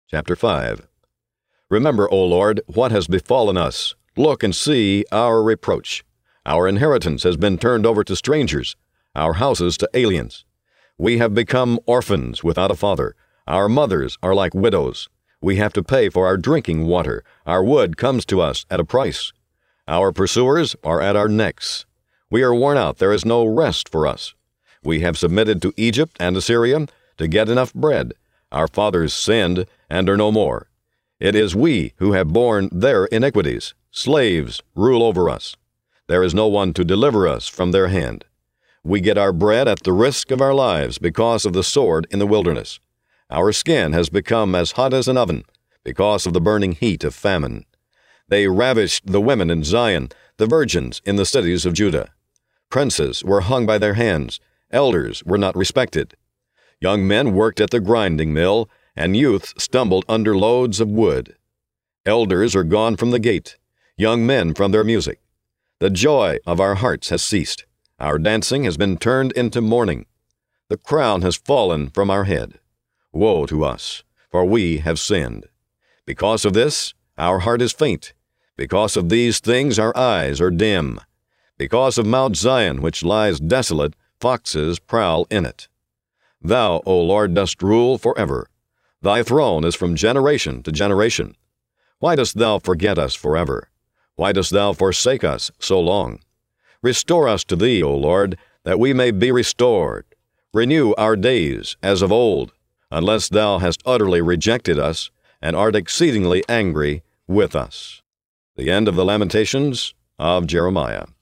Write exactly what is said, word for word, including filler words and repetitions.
Chapter five. Remember, O Lord, what has befallen us. Look and see our reproach. Our inheritance has been turned over to strangers, our houses to aliens. We have become orphans without a father. Our mothers are like widows. We have to pay for our drinking water. Our wood comes to us at a price. Our pursuers are at our necks. We are worn out. There is no rest for us. We have submitted to Egypt and Assyria to get enough bread. Our fathers sinned and are no more. It is we who have borne their iniquities. Slaves rule over us. There is no one to deliver us from their hand. We get our bread at the risk of our lives because of the sword in the wilderness. Our skin has become as hot as an oven because of the burning heat of famine. They ravished the women in Zion, the virgins in the cities of Judah. Princes were hung by their hands. Elders were not respected. Young men worked at the grinding mill, and youths stumbled under loads of wood. Elders are gone from the gate, young men from their music. The joy of our hearts has ceased. Our dancing has been turned into mourning. The crown has fallen from our head. Woe to us, for we have sinned. Because of this, our heart is faint. Because of these things, our eyes are dim. Because of Mount Zion, which lies desolate, foxes prowl in it. Thou, O Lord, dost rule forever. Thy throne is from generation to generation. Why dost thou forget us forever? Why dost thou forsake us so long? Restore us to thee, O Lord, that we may be restored. Renew our days as of old, unless thou hast utterly rejected us and art exceedingly angry with us. The end of the Lamentations of Jeremiah.